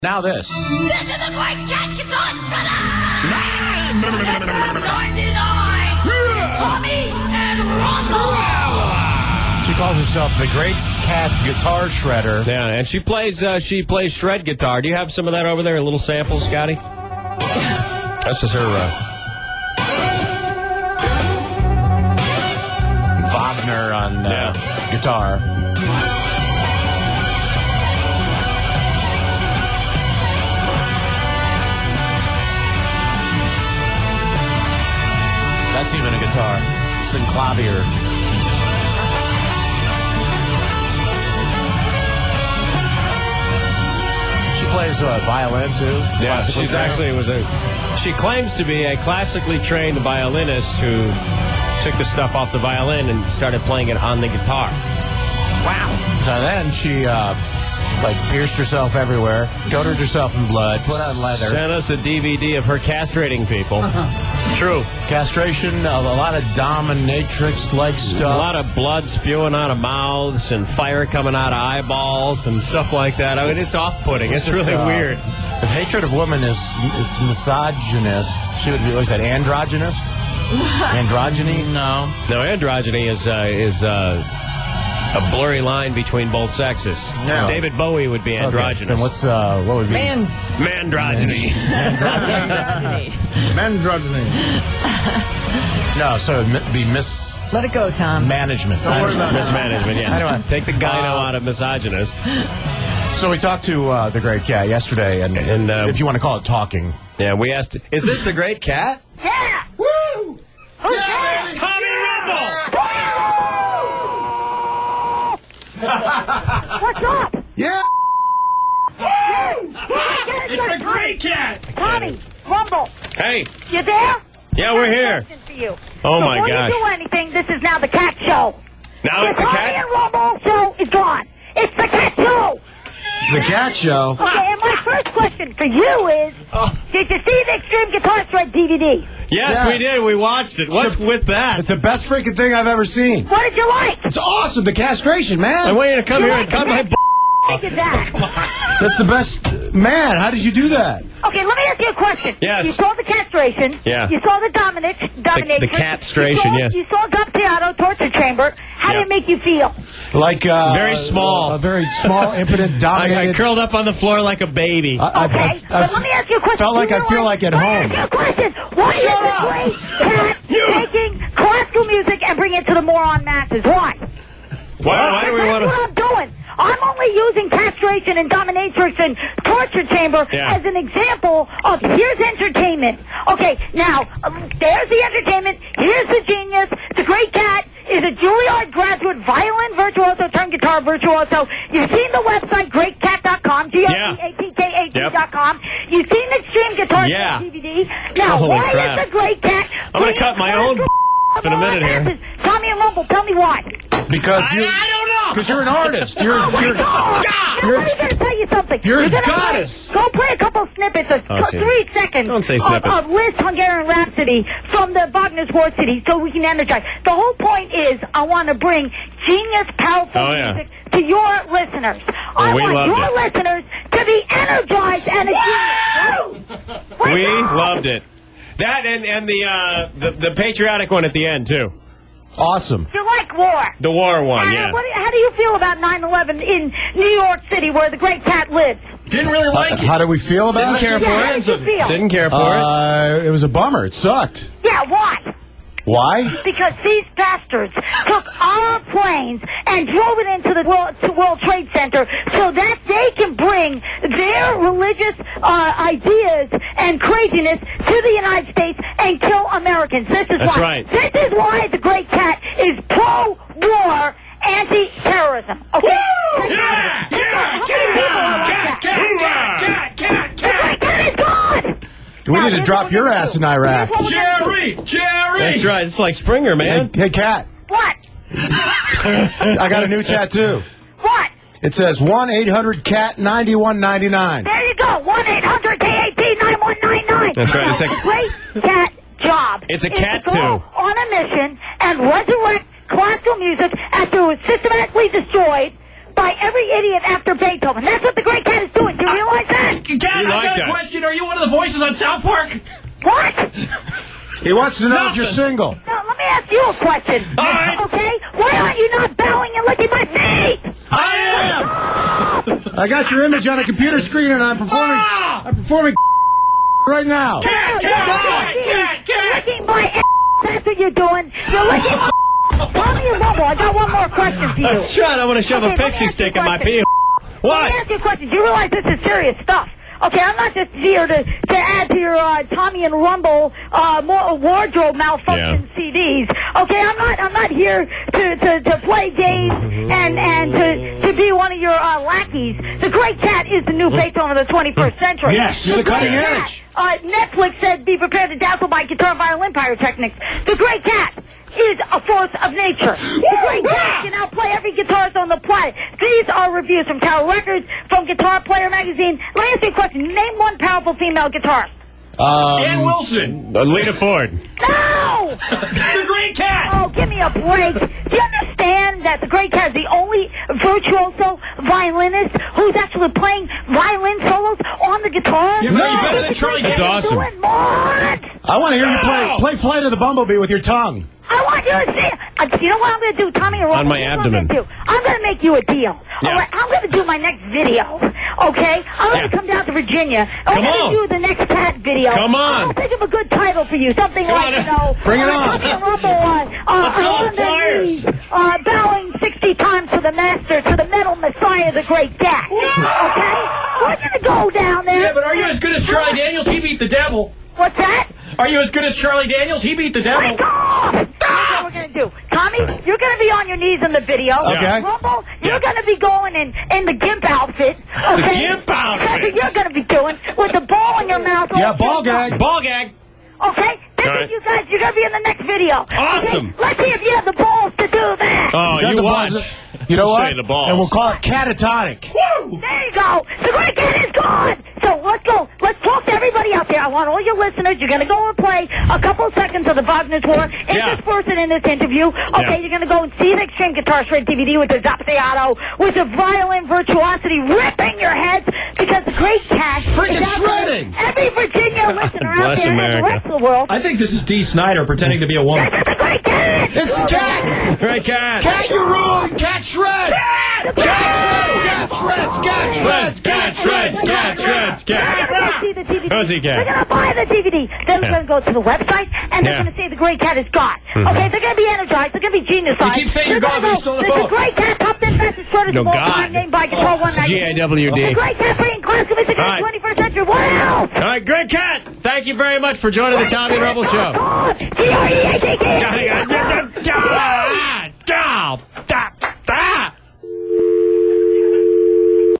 Now this. This is the Great Cat Guitar Shredder! 99! Tommy and Rumble! She calls herself the Great Cat Guitar Shredder. Yeah, and she plays shred guitar. Do you have some of that over there? A little sample, Scotty? This is her Wagner on guitar. That's even a guitar. Synclavier. She plays violin too. Yeah, she's actually she claims to be a classically trained violinist who took the stuff off the violin and started playing it on the guitar. Wow. So then she pierced herself everywhere, coated herself in blood, put on leather. Sent us a DVD of her castrating people. True. Castration, a lot of dominatrix-like stuff. A lot of blood spewing out of mouths and fire coming out of eyeballs and stuff like that. I mean, it's off-putting. It's really weird. If hatred of women is misogynist, she would be, what is that, androgynist? Androgyny? No. No, androgyny is a blurry line between both sexes. No. David Bowie would be androgynous. Okay. Then what would be? Mandrogyny. Mandrogyny. No, so it'd be Let it go, Tom. Management. Mismanagement, yeah. Anyway. Take the gyno out of misogynist. So we talked to the Great Cat yesterday, and if you want to call it talking. Yeah, we asked, is this the Great Cat? Yeah! Woo! Who's Yeah, it's Tommy Rumble! What's up? Yeah! It's the Great Cat! Tommy, Rumble, Hey, you there? yeah, we're here. Question for you. Oh, my Before gosh. you do anything, this is now the Cat Show. Now it's the Tommy Cat? and Rumble show is gone. It's the Cat Show. The Cat Show. Okay, and my first question for you is, did you see the Extreme Guitar Shred DVD? Yes, we did. We watched it. What's with that? It's the best freaking thing I've ever seen. What did you like? It's awesome. The castration, man. I want you to come here and cut my I did that. That's the best. Man, how did you do that? Okay, let me ask you a question. Yes. You saw the castration. Yeah. You saw the dominatrix. The castration, yes. You saw Gappiato torture chamber. How did it make you feel? Like very small. A very small, impotent, I dominated. curled up on the floor like a baby. Okay, but let me ask you a question. Felt like I feel like at home. Let me ask you a question. Why is the Great Cat taking classical music and bringing it to the moron masses? Why? Why do we want That's what I'm doing. I'm only using castration and dominatrix and torture chamber as an example of here's entertainment. Okay, now, there's the entertainment. Here's the genius. The Great Cat is a Juilliard graduate violin virtuoso turned guitar virtuoso. You've seen the website, greatcat.com, GOCATKAT.com. You've seen the Extreme Guitar DVD. Now, Holy why crap. is the Great Cat... I'm going to cut my own in a minute here. Tommy and Rumble, tell me why. Because I don't know. Because you're an artist. You're I'm going to tell you something. You're a gonna goddess. Go play a couple snippets of 3 seconds Don't say snippet. of Liszt Hungarian Rhapsody from the Wagner's War City so we can energize. The whole point is I want to bring genius, powerful music to your listeners. I want your listeners to be energized and a genius. We loved it. That and the patriotic one at the end, too. Awesome. You like war. The war one, yeah. How do you feel about 9/11 in New York City where the Great Cat lives? Didn't really like it. How do we feel about Didn't care for how it. did you feel? Didn't care for it. It was a bummer. It sucked. Yeah, why? Why? Because these bastards took our planes and drove it into the World Trade Center so that they can bring their religious ideas and craziness to the United States and kill Americans. This is That's why. right. This is why the Great Cat is pro-war, anti-terrorism. Okay? Yeah! The Great Cat is gone! We need to drop your ass in Iraq. Jerry! That's right. It's like Springer, man. Hey, Cat. What? I got a new tattoo. What? It says 1-800-CAT-9199. There you go. 1-800-KAT-9199. That's right. It's a Great Cat job. It's a cat, is to go too. on a mission and resurrect classical music after it was systematically destroyed by every idiot after Beethoven. That's what the Great Cat is doing. Do you realize that? Cat, I got a question. Are you one of the voices on South Park? What? He wants to know if you're single. Now, let me ask you a question. All right. Okay? Why aren't you not bowing and licking my feet? I am! I got your image on a computer screen and I'm performing right now. Cat! Licking my ass. That's what you're doing. You're licking my Tommy and Rumble, I got one more question for you. That's right. I want to shove a pixie stick in my pee. Let me ask you a question. Do you realize this is serious stuff? Okay, I'm not just here to add to your Tommy and Rumble more wardrobe malfunction CDs. Okay, I'm not here to play games and to be one of your lackeys. The Great Cat is the new Beethoven of the 21st century. Yes, you're the cutting edge. Netflix said be prepared to dazzle by guitar violin pyrotechnics. The Great Cat is a force of nature. The Great Cat can outplay every guitarist on the planet. These are reviews from Tower Records, from Guitar Player magazine. Let me ask you a question. Name one powerful female guitarist. Ann Wilson. Lita Ford. No! The Great Cat. Oh, give me a break. Do you understand that the Great Cat is the only virtuoso violinist who's actually playing violin solos on the guitar? You're better than Charlie That's Daniels. awesome. Doing what? I want to hear you play Flight of the Bumblebee with your tongue. I want you to see. You know what I'm going to do, Tommy? On my abdomen. I'm going to make you a deal. Yeah. All right, I'm going to do my next video. Okay? I'm going to come down to Virginia. I'm going to do the next cat video. Come on. I'll think of a good title for you. Something like, you know. Bring it on. Let's go, Pliers. Bowing 60 times to the master, to the metal messiah, the Great Cat. Okay? We're going to go down there. Yeah, but are you as good as Charlie Daniels? He beat the devil. What's that? Are you as good as Charlie Daniels? He beat the devil. Break off! That's what we're going to do. Tommy, you're going to be on your knees in the video. Okay. Rumble, you're going to be going in the gimp outfit. Okay? The gimp outfit? That's what you're going to be doing with the ball in your mouth. Yeah, ball gag. Ball gag. Okay? This All is right. you guys. You're going to be in the next video. Awesome. Okay? Let's see if you have the balls to do that. Oh, got you the watch. balls. You know I'll show what? you the balls. And we'll call it catatonic. Woo! There you go. The Great Cat is gone. So let's go. Let's talk to everybody out there. I want all your listeners. You're going to go and play a couple of seconds of the Wagner's War interspersed in this interview. Okay, you're going to go and see the Extreme Guitar Shred DVD with the Doppiato, with the violin virtuosity ripping your heads because the Great Cat Freaking is out there. shredding. Every Virginia listener out Bless there and the America. rest of the world. I think this is Dee Snider pretending to be a woman. This is the Great Cat. It's the cat. Great Cat. Cat, you rule. Cat shreds. Cat shreds. Cat shreds. Cat shreds. Cat shreds. Cat shreds. They're going to see the DVD. Who's he, Cat? They're going to buy the DVD. Then they're going to go to the website, and they're Yeah. going to say the Great Cat is gone. Okay, they're going to be energized. They're going to be genius. You keep saying you're gone, but you're still on the There's phone. a Great Cat, top 10 fastest shredders No, of all God. time, named by Guitar One It's magazine. GAWD. The Great Cat bringing classical music in All the right. 21st century. What else? All right, Great Cat. Thank you very much for joining the Tommy and Rumble Show. G-R-E-A-T-K-A-T.